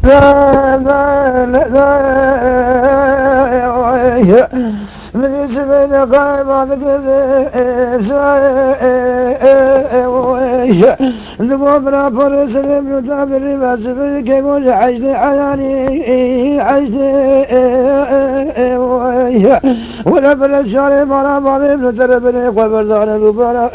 من يسمين قايمة نقوم فرس من تابر ما سبيك يقول عجلي عياني عجلي ولا بالشارع مرا ما من تربني قبردان ربنا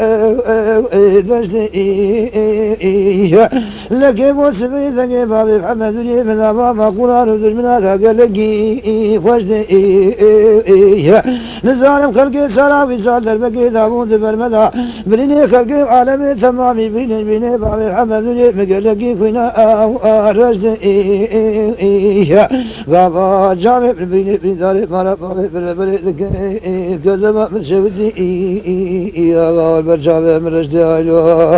تشتي لك وسبي لك بابي محمد لي من ما قران من هذا قال لي خوشتي نزارم خلقي سلامي سال دربكي داوود برمدا بريني خلقي عالمي تمامي بريني بابي محمد لي مقلقي كنا رشدي غابا جامع بريني داري مارا بابي بربري كذا من شودي يا غال برجامع من رشدي ايلو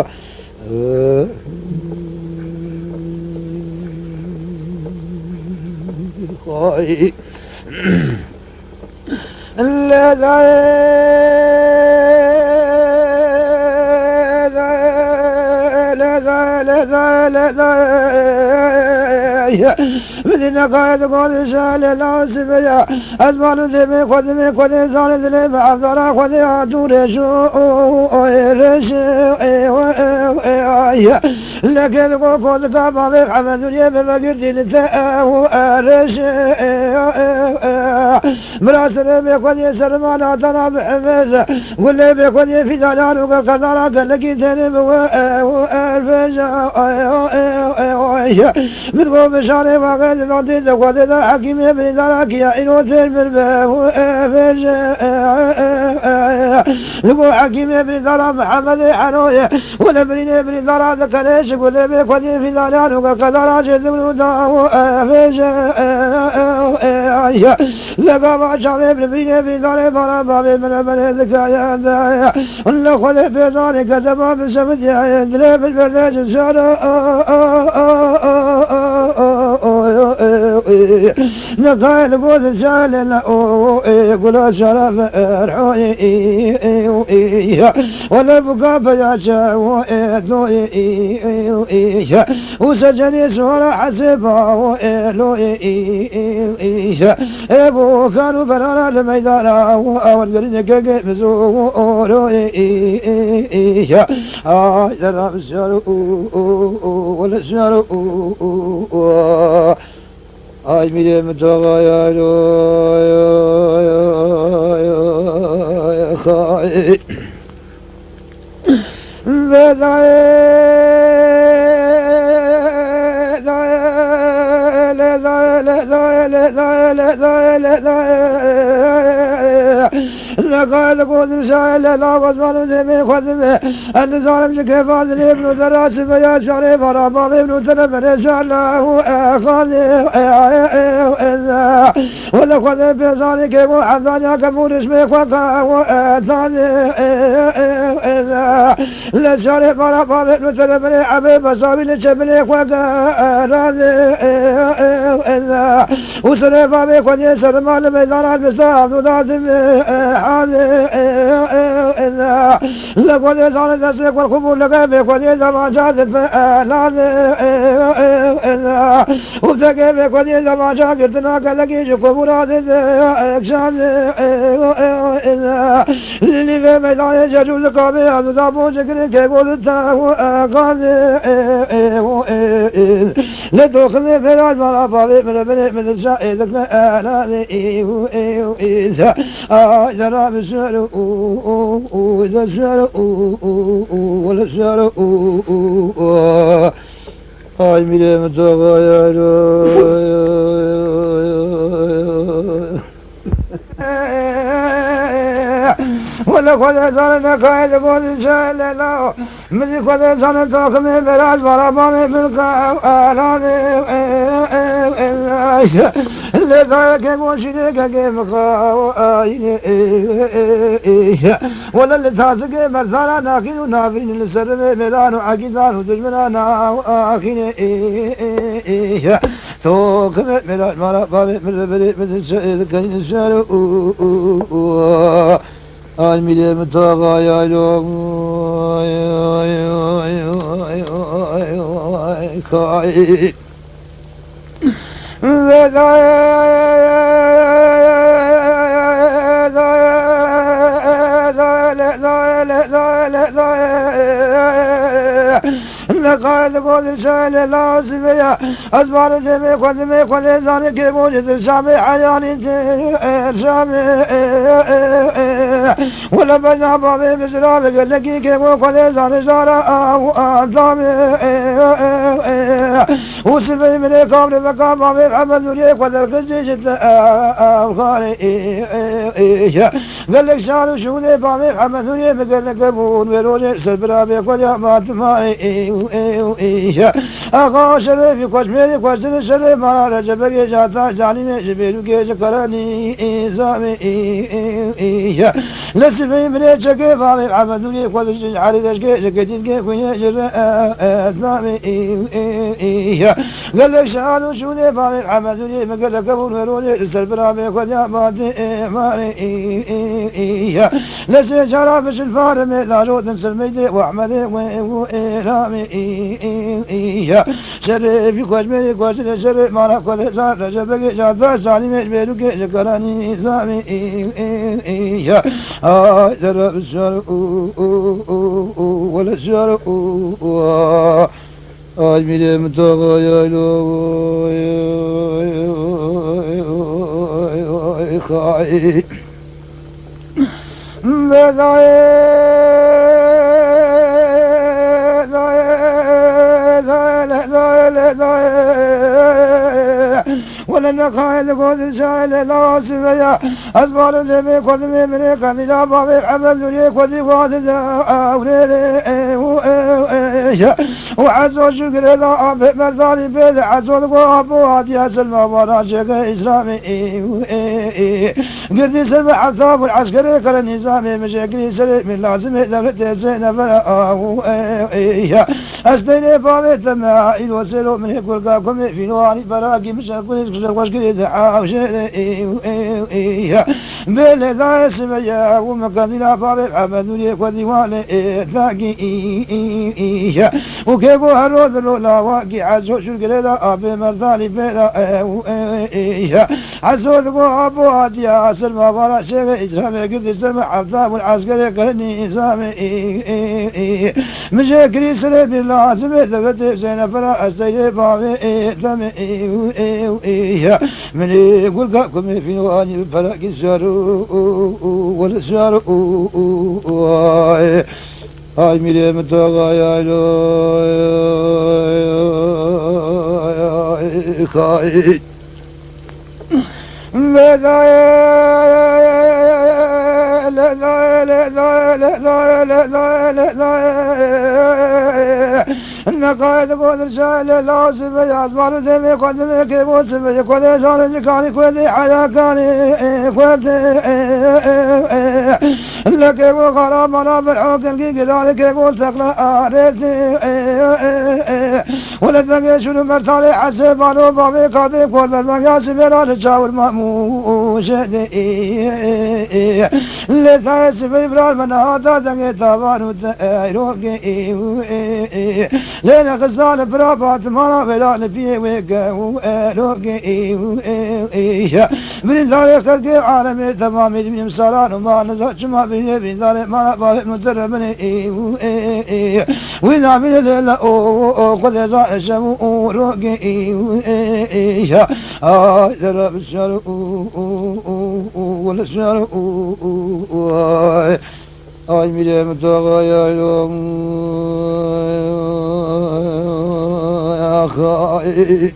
خاي لا لا بدنا قاعد قاعد شال لا سبيا أزمان ذي خذ زان ذي بعذرا خذ عدور شو رش لكن قاعد قاعد حمد لي بفقر تلته رش مراسل بيخذ سلمان عطنا بحمزة قل لي بيخذ في دلال وكذا قال لك تنب والفجا بتقول بشاري واقد بعدي ذوقت ذا حكيم ابن ذاك يا إنو تلبر فجا لقوا حكيم ابن ذرا محمد حنوية ولا ابن ذرا ذكريش ولا بيخذ في دلال وكذا راجل وداه فجا لقى ما شاف ابن ذرا برا بابي من ذكايا ذا ولا خذ بيزاري كذا بسبب يا دليل البلاد شارع نقال قول شال قول شرف رحوي ولا بقى يا شاوي وسجني سورة حسبه ابو كانوا برانا الميدان والقرن كيف مزور ترى الشارع ولا الشارع آج میره متغایر خواهی لقد قلت مشاهد لا وزمان ذمي خذمي أن ظالم كيف هذا ابن ذراس فيا شريف رباب ابن ذنب شاء الله خذي ولا خذ في ذلك محمد يا كبور اسمك وكاثاني لا شريف رباب ابن ذنب حبيب صابي لشبلك وكاثاني وسرف بك وديسر مال بيدار البساط وذاتم لقد صار تسلك والقبول لك بك وديسر ما جادت وفتك بك وديسر ما شاكرتنا كالكيش قبولات اكشان اللي في ميدان يجروا لك بها تدابو شكري كيف قلتها قاضي لتوخذ في الأجمال أفضل من الشائع ذكنا آلاني إذا راب الشعر إذا الشعر ولا الشعر آي ميري متغير ولا خذ زارنا قاعد بود شايل لا مدي خذ زارنا توكمي براج برابامي بالكالاني اللي ذاك موشيني كيف خاويني ولا اللي تاسق مرثانا ناكين ونافين السر ميلان وعقيدان ودجمنا ناكين توكمي براج برابامي بالشايل كان الشارع الميل متغاير لقد قد سال الله سبيا أزبار دمي قد زاني كيبوجد سامي حياني سامي ولا بجا بابي بسرابي قل لكي كيبو قد زاني زارا أدامي وسبي من قبل فقام بابي محمد ولي قد القزي جد أبخاري قال لك شانو شوني بابي محمد ولي قال لك أبون ويروجي سبرابي قد يأمات ماي أخا شريفي كشميري كشتن شريف مانا رجبكي جاتا جاني جبيلو كي جكراني إيزامي لسفي مني جكي فامي عمدوني قدش علي دشكي جكتين كي كويني جرى أدامي قال لك شهادو شوني فامي عمدوني مقال لك أبون ويروني سربرامي قد يأماتي ماري لسي شرافش الفارمي لارود سلميدي وأحمدي وإيرامي شريفي كشميري كشتن شريف مانا قدش رجبكي جاتا جاني جبيلو كي جكراني إيزامي درب الشرق ولا الشرق أجمل متوقع يا خاي ولن خايل قد سائل لا سبيا أزبار دمي قد ممري قد لا بابي حمد لي قد قد وعزو شكر لا أبي مرداني بيد عزو القوابو هاتي سلمى وراشق إسلامي قردي سلمى حثاب العسكري قال النظامي مشاكري سليم من لازم دولة زينب أستيني بابي تماعي وسلو من يقول قاكم في نواني براكي مشاكل واشكري دعاو شيء بيلي ذا سميا ومكان لا بابي حمد لي وديواني ثاقي وكيفو هالوذ لا واقي عزو شكري لا أبي مرثالي بيدا عزو ذقو أبو هاتيا سلمى ورا شيخ إسلامي قد سلمى حفظاب العسكري قرني إسلامي مشاكري سليم الله سمي ثبت زين فرا أستيلي بابي ثمي من يقول قاكم في نواني الفلك الشارو ولا الشارو هاي ميري متوقع يا خاي لا لا لا لا لا لا لا لا لا لا النقايد قد رسال الله سبي أزمار دمي قدمي كيبو سبي قد زال جكاني قد حيا كاني قد لكيبو غرام أنا بالحوكن كي قدالي كيبو ثقلا آريتي ولدك شنو مرتالي حسبانو بابي قادم قول بالمقاسي بلال جاو المأموش لثاي سبي برال من هذا دنگي تابانو تايروكي لين غزال برابات مانا بلال فيه ويقاو روكي من ذلك خلقي عالمي تمامي من مسالان وما نزاج ما بيه من ذلك مانا بابي مدربني وإذا من الليلة قد يزال الشمو روكي درب الشرق ولا الشرق أي ميري متوقع يا خاي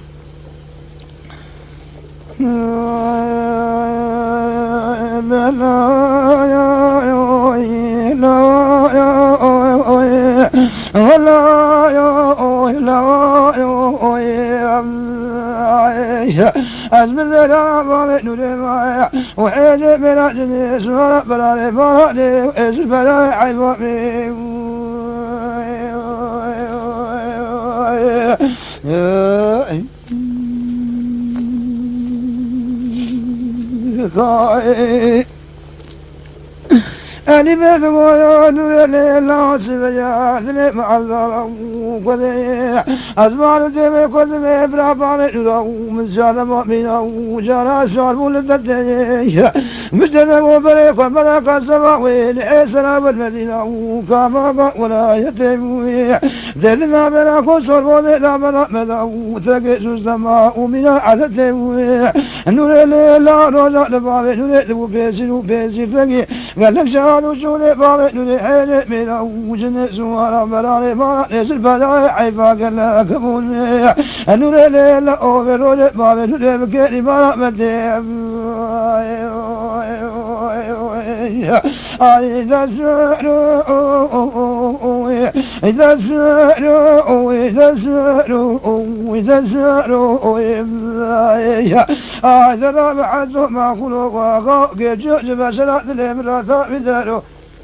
أزم الذراب نوري معي وحيد بلادني سمر بلادي بلادي وإز بلادي عيبامي أني بذمو نور الله سبيا ذني معذر وذي أزمان دمي كذمي برابا من مزار مؤمنا وجارا شار ولدتي مجدنا وبريك وملك السماوين عيسنا بالمدينة وكاما ولا يتيموي ذذنا بلا كسر وذذنا بلا مدى وثقيس السماء ومنا عدتيموي نور الله رجع لبابي نور ذو بيسي ثقي قال لك شهادو شودي بابي نور حيني من وجن سوارا بلاني ما نزل بداي عيفا قال لك فوني نور الله أوبي رجع بابي نور بكيري بلا مدي إذا سألوا إذا سألوا إذا سألوا إذا سألوا هذا رابع ما قلوا وقا جوج بسرعة الإمرأة بدارو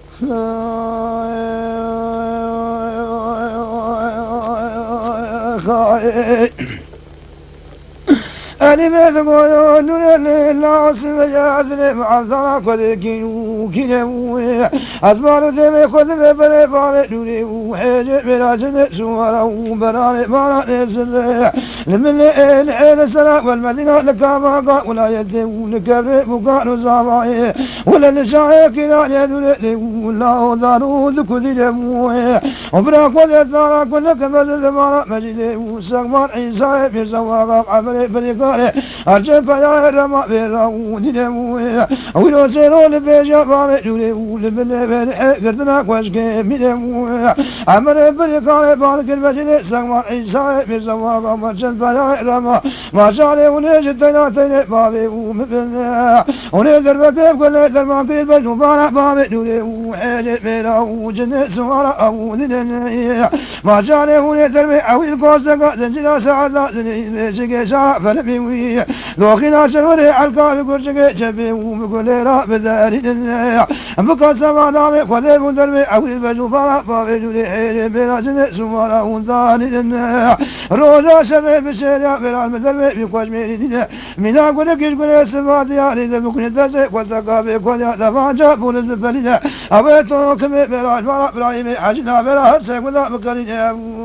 أني بذمو نور الله سبيا ذني معذر كذكينو كينو أزمان دمي كذب بني بابي نوري وحيج بلا جنة سوارا وبراني باراني سر لمن العين سرا والمدينة لكاما قا ولا يدم لكبر بقار زاماي ولا نشاي كنا نوري ولا دارو ذكذي دموي وبراك وذا كل كمل زمان مجد وسقمان عيسى بيرزواق عمري بريق أرجع فيا رما بيراودي دموي أولو سيرو لبيجا بامي جولي ولبلي بني قردنا كوشكي ميدموي عمري بريقاني بالك المجد سقمان عيسى بيرزواق مرشد فيا رما ما شالي ونجدنا تيني بابي ومبنى ونذر بكيف كل درما قريب بجوبانا بامي جولي وحيجي بيراو جنة سوارا أودي دنيا ما شالي ونذر بيعوي الكوسكا زنجنا سعدا زني بيشكي شارع فلبي لوخنا شروري علقا بقرشك شبي ومقوليرا بداري النيا بكا سما نامي قدي مدرمي عويل بجوفارا بابي جولي حيري بلا جنة سمارا ونداني النيا روجا شرمي بشيريا بلا المدرمي بكوش ميري دينا منا قولي كيش قولي سما دياري دبكني دسي قلتقا بكولي دفانجا بولز بلنا أبيتو كمي بلا جمارا برايمي حاجنا بلا هرسي قدا بكريني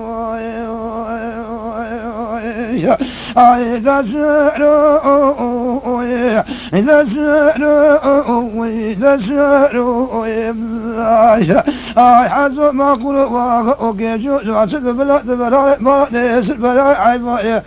إذا سألوا إذا سألوا إذا سألوا حسب ما قلوا وكيشو جمعت بلا بلا بلا نيس بلا عيبا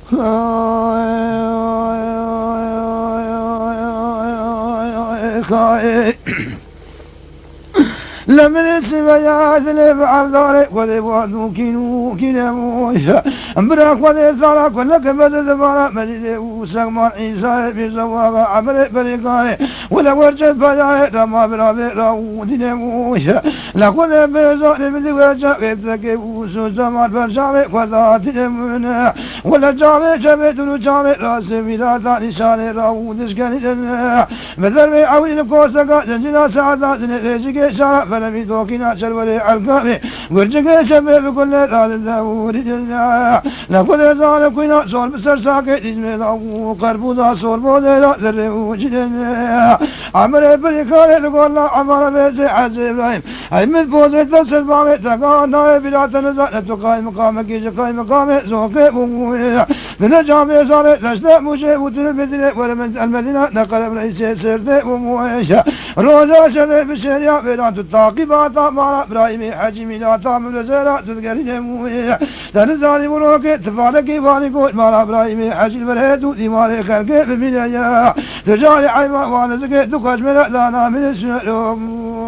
لمن السبيات ذنب عبدالي وذي بوادو كينو كينمويا امبراك وذي ثارك ولك بدد فارا مجده وسقمان عيسى بزواغا عمري بريقاني ولا ورجد فجاي رما برابي راو دينمويا لك وذي بيزاني بذي وجا قيبتك وسو زمان برشامي وذاتي نمونا ولا جامي شبيتنو جامي راسي بلاتا نشاني راو دشكني جنة مثل عوين كوسكا جنجنا سعدا جنجي شارع فلم يدوكنا شرولي علقامي ورجق شبه بكل راد الدور جلنا لقد زال كنا صور بسر ساكت اسمه له قربو دا صور بوده دا ذره جلنا عمر بريكاري تقول الله عمر بيسي حز إبراهيم حمد بوزي تبسد بامي تقانا بلا تنزع نتقاي مقامك جقاي مقامي زوكي بمويا تنجامي صاري تشتاق مشي وتن بدري ولمن المدينة نقل بريسي سردي بمويا روجا شري بشريا بلا تتاقبات مارا إبراهيمي حجمي لا تعمل زيرا تذكرين مويا تنزاني مروكي تفاركي فاركو مارا إبراهيمي حجي برهدو دي ماري خلقي بمنايا تجاري عيما وانا زكي تقاش ملا لانا من السلوم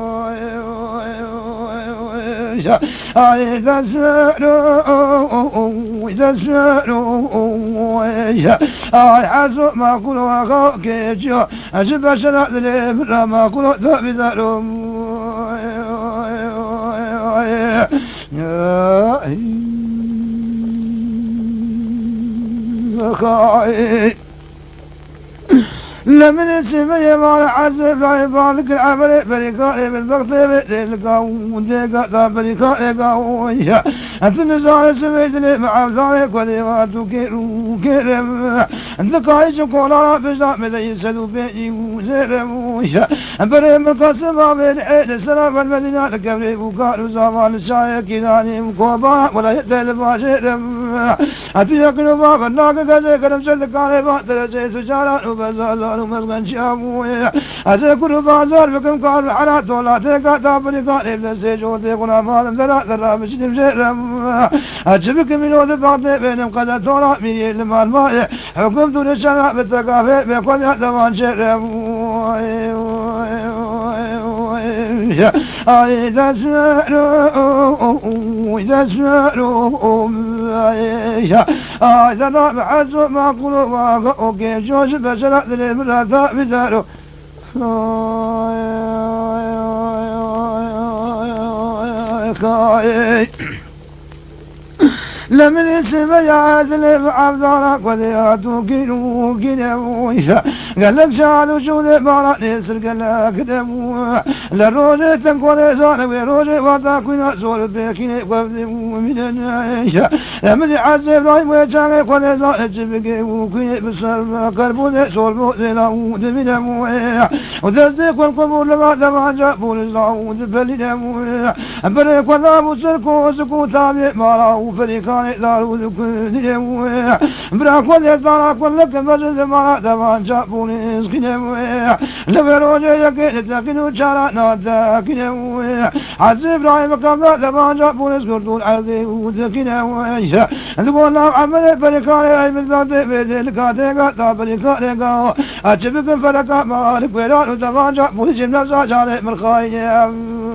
إذا سألوا إذا سألوا حسب ما قلوا كيجيو أجب شرع ذلك ما قلوا ذا ذلهم لمن السمية مال حسب لا يبالك العمل بريكاري بالبغطي بالقاون ديقا بريكاري قاوية أنت نزال سميتني مع ذلك وديوات وكيرو كيرم أنت قايش وكولا بجدا مدى يسدو بيجي وزيرموية بريم القسمة بين حيد السلام والمدينة لكبري وكارو زمان الشاية كيناني مكوبا ولا يتل باشرم أنت يقنوا بابا ناقا قزي كرم سلقاني باتر سيسو جاران وبزازان ومسغن شاموية أسيكون بازار بكم قارو حالات ولا تيقا تابني قاري بلسيجو تيقنا مادم ذرا ذرا مشتم زيرم أجبك من وذي بعضي بينهم قد تورا من يلم الماء حكمت للشرع بالتقافي بكل يحتوان شرم إذا سألوا إذا سألوا إذا رابع عزو ما قلوا وكيف جوش بشرع ذي المراثاء بذارو لمن السما يعادل بعبدالك وذياتو كيلو كيلوية قال لك شادو شو ذي بارا نسر قال لك دموه للروجة تنقل زانة ويروجة وطاقنا سول بيكيني وفذي من الناية لمن يعزب لاي ويجاقك وذي زانة جبكي وكيني بسر قربوني سول بوذي لاود من اموه وذزيك والقبول لغا دمان جابون لاود بلي دموه بريك وذابو سركو سكو تابي ماراو فريقا دارو ذكرني براك وذي دارك ولك مجد ما دمان جابوني اسكني لبروجي يكيد تكنو شارع ناتكني عزيب راي مقام دمان جابوني اسكردون عرضي وذكني تقول لهم عملي بريكاني اي مثباتي بيدي لكاتيكا تابريكانيكا اجبك فرقا مالك ويران ودمان جابوني جمنا جاري من خايني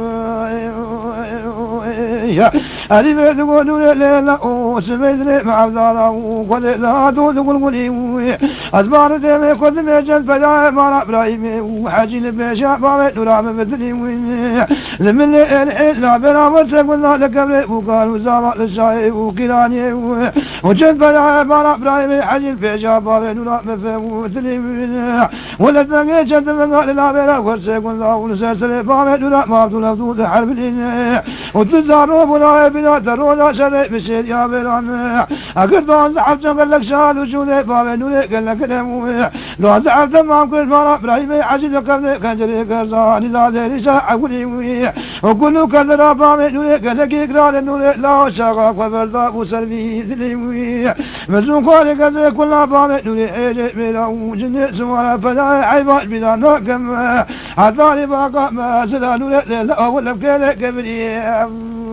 ألي بيتقول ليلة سميتني مع ذارا وقد ذاتو تقول قولي أزبار ديمي خذ ميجد بداية مارا برايمي وحاجي لبيشا بابي نرام مثلي لمن لي الحين لا بنا مرسك والله لكبري وقال وزامع للشاي وكيلاني وجد بداية مارا برايمي حاجي لبيشا بابي نرام مثلي ولا تنقي جد فقال لا بنا مرسك والله ونسلسل بابي نرام ما تلفتو حرب الإني وتزارو بلا بلا ترونا شري بشير يا بلان أقول ضاز عبد قال لك شاد وشوذي بابي نوري قال لك دموي ضاز عبد ما كل مرة برايمي عجل كذا كنجري كرزاني ذا ليشا أقولي وكل كذا بابي نوري قال لك إقرار نوري لا شاقا وبردا وسلبي ذلي مزون قال كذا كل بابي نوري أجي بلا وجن سمارا فدا عيبات بلا نقم عذاري باقا ما زلا نوري لا ولا بكلا كبري يا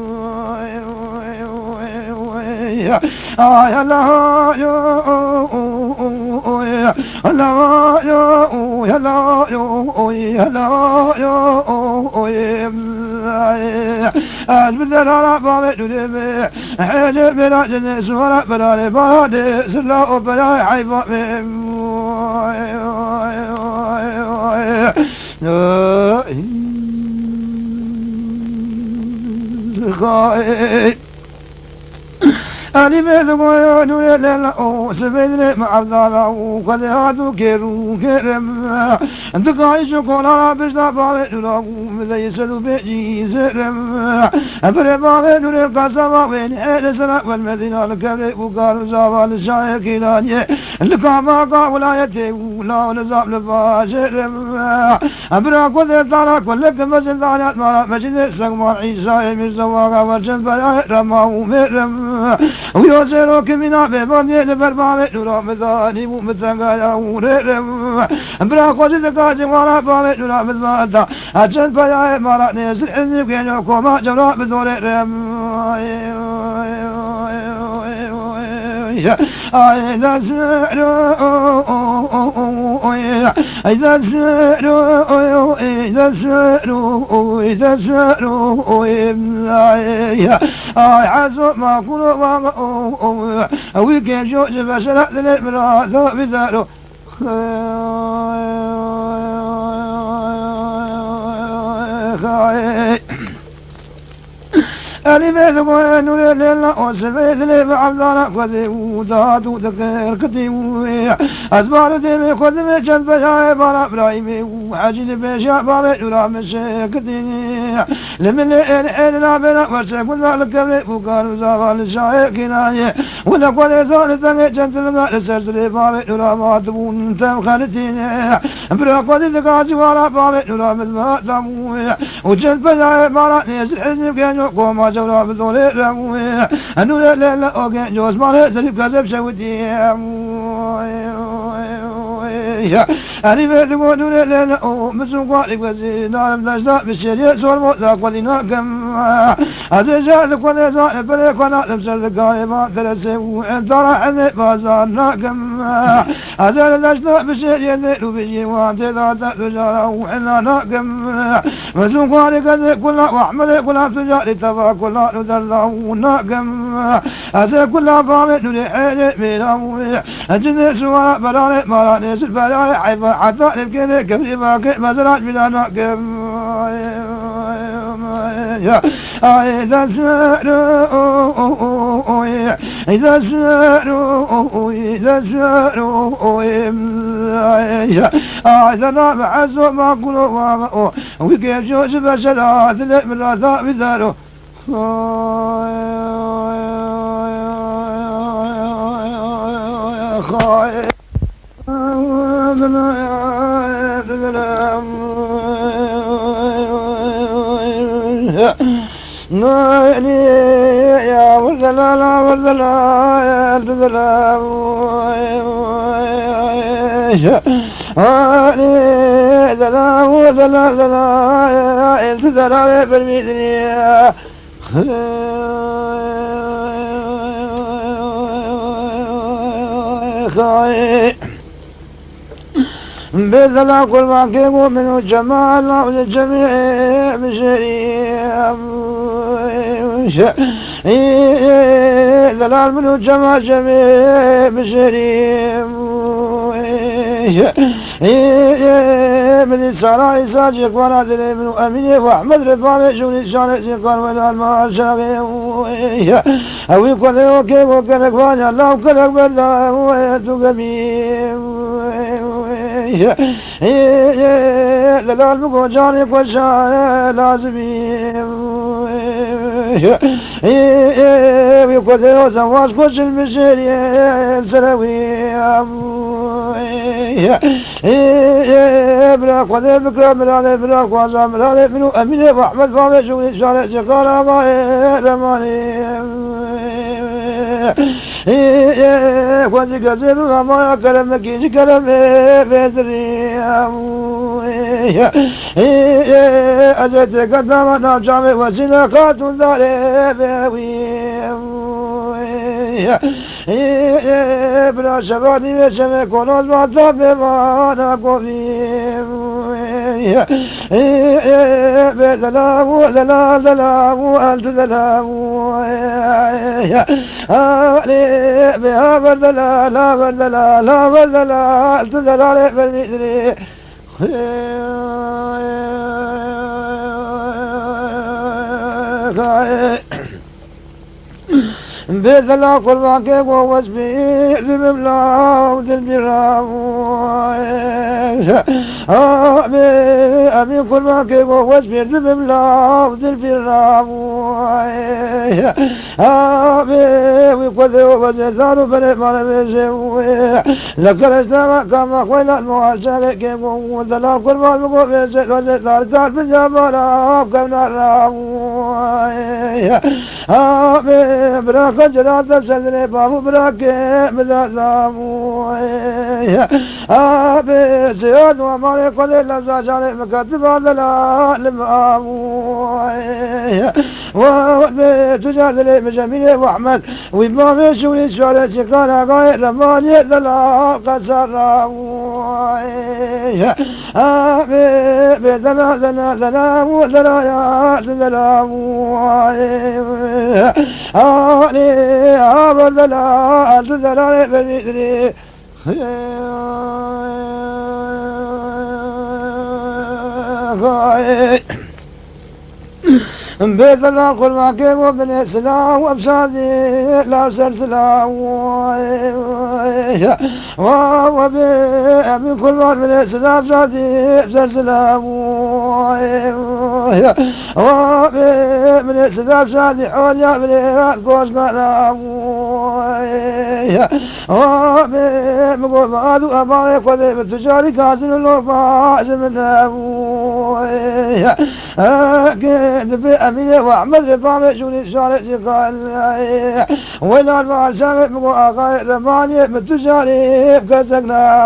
الله يا الله يا الله يا الله يا أزبد على بابي دولي حيل بلا جنس ولا بلا بلا سلا وبلا حيفا أنا بذكر نور لنا سبيل مع ذالا وقد هادو كيرو كرم أنت قايش كولا بجنا بابي نور مذي سدو بيجي زرم أبري بابي نور قاسما وين حيل سنة والمدينة الكبري وقالوا زابال الشاي كيلاني الكعبة قاولايتي ولا نزاب لباشرم أبري قد ذالا كلك مزل ذالات مالا مجد سقما عيسى من زواغا ورجل بلا رما ومرم ويوزرو كمينا بباني لبربامي نورا مذاني ومثنقايا وررم برا قد ذكاسي مارا بامي نورا مذباتا أجل بياي مارا نيسر حزي وكينيو كوما جمرا بدوررم إذا سألوا إذا سألوا إذا سألوا إذا سألوا عزوا ما قلوا ويكين جوج بشرة للمراث بذارو ألي بيتقول نور الليل وسبيت لي بعبدالك وذي وداد ودقير كتيم أزبار ديمي خذمي جد بجاي بارا برايمي وحاجي بيشا بابي نورا مشيكتيني لمن الحين لا بنا ورسك وذا لكبري وقالوا زاوال الشاي كناي وذا قولي زال الدقي جنت مقال سرسلي بابي نورا ماتبون تم خالتيني برا قولي ذكاسي ورا بابي نورا مذبات لاموي وجد بجاي بارا نيس الحزن كان يقوم جورا بذولي رموي النور الليل اوكي جوز مالي سليب كذب شودي أنا بيتقول نور الليل مسلم قارب وزين نارم دشتا بالشريع صور موزاق ودينا كم هذا جارك وذي زائد بريك ونعلم سرد قائما ثلاثة وإن ترى حذي بازارنا كم هذا دشتا بالشريع ذيلو بجيوان تذات تجارة وإنا ناكم مسلم قارب وزي كلها وأحمد كلها تجاري تفا كلها ندردونا كم هذا كلها فامد نوري حيلي ميلاموي أجل سوارا براني مراني سلفايا حيفا حتى نبكيني كبري باكي مزراج بلانا كم إذا سألوا إذا سألوا إذا سألوا إذا نام عزو ما قلوا وكيف جوز بشرات من راثا بذارو خايف ناني يا وردلا وردلا يا وردلا هاني دلا وردلا دلا يا وردلا بالميدني خاي بذلا كل ما كيمو منه جمال وللجميع بشريع دلال منه جمال جميع بشريع من السراء ساجق ونادر من أميني وأحمد رفاعي شوني شاني سيقان ولا المال شاقي أوي كذي وكيف وكذا فاني الله كذا بردا ويتو دلال بقو جاني قشاي لازمي ويكذي وزواج قش المشيري السلوي بلا قذي بكرة بلا بلا قوازا بلا منو أميني وأحمد فامي شوني شاني سيقان أغاي رماني كنت كذب ما كلام كيج كلام بدري أجت قدام نجام وسنا خاتون داري بلا شغالي وشمي كونوز ما تبي ما نقوي بدلا ودلا دلا وأنت دلا علي بها بردلا لا بردلا لا بردلا أنت دلا بالمدري بذلا قربان كيف واسبي لبلا ودل برام أبي قربان كيف واسبي لبلا ودل برام أبي ويقذي وبزيزان وبني مالبيزي لكرشنا كما قويل المواشاق كيف وذلا قربان بقو بيزي وزيزان كان من جمالا كمنا رام أبي براك جلال تبسلني بابو براك مذاذامو أبي سياد ومالي قد لفظا جاني مكتب هذا لمامو وابي تجار لي مجميل واحمد وإمامي شولي شوالي شكانا غير رماني ذلا قصرامو أبي بذلا ذلا ذلا وذلا يا ذلامو علي عبر ذلا ذلا بالمدري بيت الله قربا كيف وبن إسلام وبشادي لا سلسلة وبن كل ما بن إسلام شادي بسلسلة وبن إسلام شادي حوليا بن قوس مالا وبن قوس أمانك وذي بالتجاري كاسر اللوفا جمنا كيد بأمينة وأحمد رفامة شوني شارع سقال ويلان مع الشامع مقو آقاي رماني متجاري بكسقنا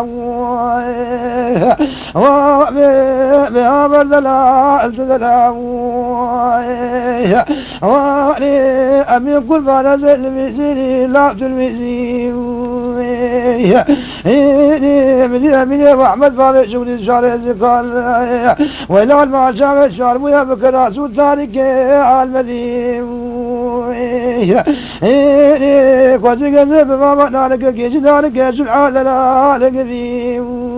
وبأمر دلال تدلا واني أمين كل ما نزل الميزيني لا تلميزي إني أمينة وأحمد رفامة شوني شارع سقال ويلان مع الشامع شارع ويا بكرة سود تاريخ المدين قد كذب ما معنى كيش نارك سبحان الله لقبي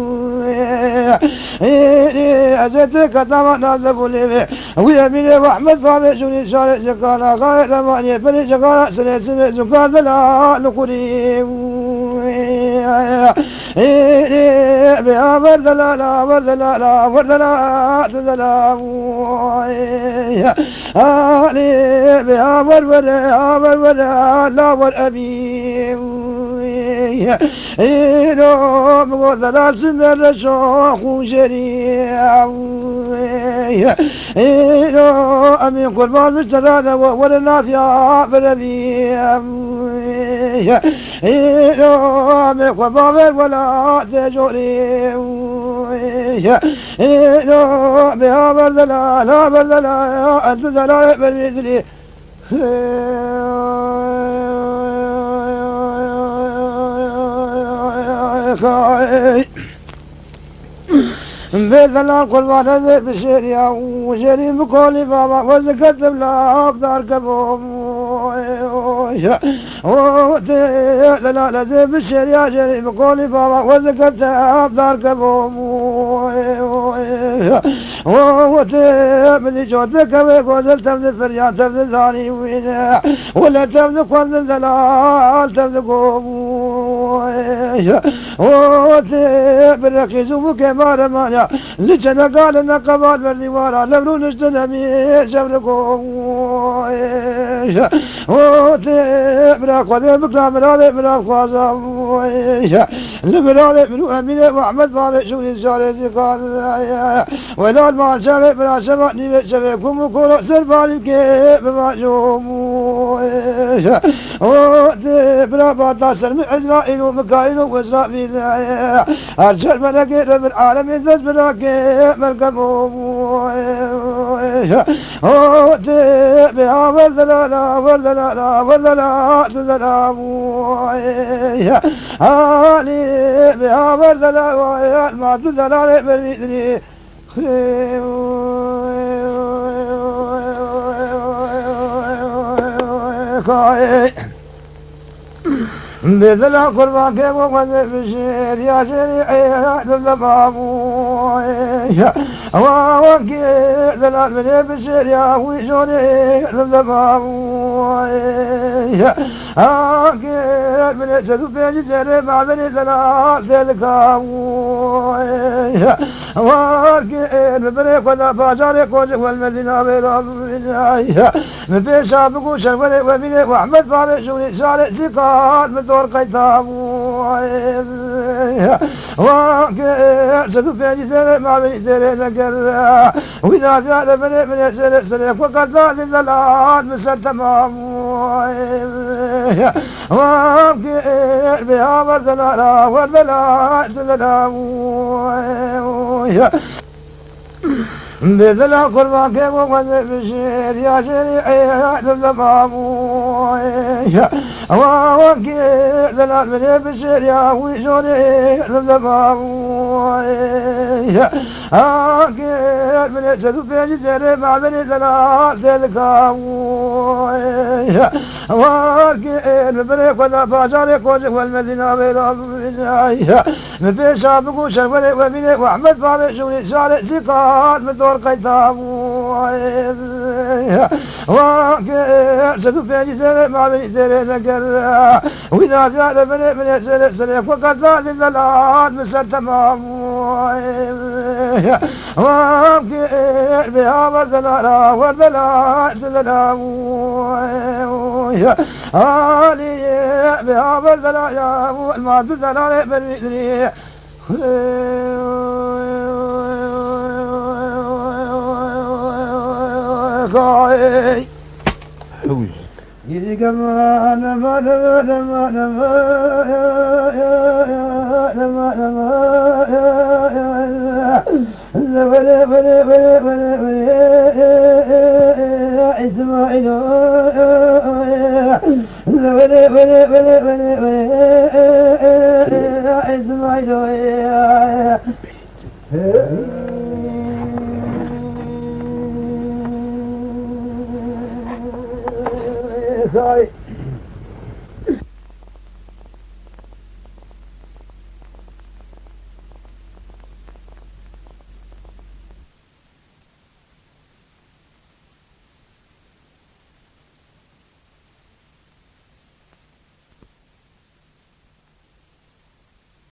أزيتك تمام نقول ويمين وأحمد فامي شوني شارع سكانا غير ماني بني سكانا سنة سمع سكانا لا نقولي بها وردلا لا وردلا لا وردلا تدلا علي بها وردلا وردلا لا والأبي إنهم غذلا سمر شوخ شريع إنهم أمين قربان مسترانا ولنا فيها بربيع إنهم أمين قربان ولا تجوري إنهم بها بردلا لا بردلا أنت دلا بالمثل بيت الله القربان هذا بشريعة وشريع بكل بابا وزكت بلا أقدار كبوم لا لا زي بالشريعة شريع بكل بابا وزكت أقدار كبوم بدي شوتك وقوزل تبذل فريان تبذل ثاني وين ولا تبذل قوزل دلال تبذل قوم بالرقيز وكما رمانا لجنا قال لنا قبال بردي ورا لبرو نجتنا مي شبركم براك وذي بكرا مرادي براك خوازم لبرادي منو أمينة وأحمد فامي شوني شاري قال ولا المال شابي برا شباني بشبكم وكل سرفاني كيف بمعجوم برا باتا سلم إسرائيل ومكائيل وإسرائيل أرجل ملكي رب العالمين ذات براك ملكمهم بها وردلا وردلا وردلا تدلا علي بها وردلا ما تدلا بالمثل بذل قربان كيف وقد بشير يا شريعي نبذبابو وكير ذلال من بشير يا ويشوني نبذبابو كير من سدو بيجي سيري معذني ذلال تلقاو وكير مبريك وذا باشاري كوجك والمدينة بيراب من بيشاب قوشر ومني وأحمد فامي شوني شارع سيقال دور قيتاب وكير سدو بيجي سيري معذني سيري نقر وإذا فعل من سيري سيري وقد ذات الذلال مسر تمام وكير بها وردلا وردلا تدلا بذل قربان كيف وقد بشير يا شريعي نبذبابو وكير ذلال من بشير يا ويشوني نبذبابو كير من سدو بيجي سيري معذني ذلال تلقاو وكير مبريك وذا باشاري كوجك والمدينة بيراب من بيشاب قوشر ومني وأحمد فامي شوني شارع سقال من دور قيتاب وكسد بيجي سنة ما ذي ذكر وإذا جاء من سنة وقد ذات الذلات مسر تمام وكير بها وردنا وردنا علي بها وردنا يا ما تزال من مثلي حوج يدي كمان ما إسماعيل إسماعيل